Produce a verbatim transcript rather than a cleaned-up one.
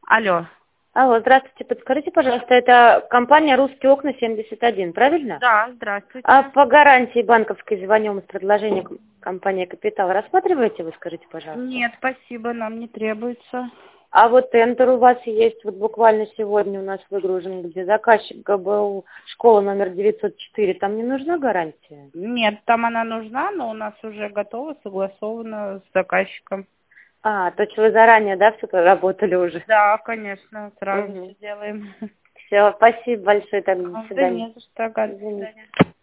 Алло. Алло, здравствуйте, подскажите, пожалуйста, это компания «Русские окна» семьдесят один, правильно? Да, здравствуйте. А по гарантии банковской звоним с предложением компании «Капитал». Рассматриваете вы, скажите, пожалуйста? Нет, спасибо, нам не требуется. А вот тендер у вас есть, вот буквально сегодня у нас выгружен, где заказчик ГБУ, школа номер девятьсот четыре, там не нужна гарантия? Нет, там она нужна, но у нас уже готово, согласовано с заказчиком. А, то есть вы заранее, да, все проработали уже? Да, конечно, сразу Угу. все делаем. Все, спасибо большое, так, до Да свидания. не за что, до Извините. свидания.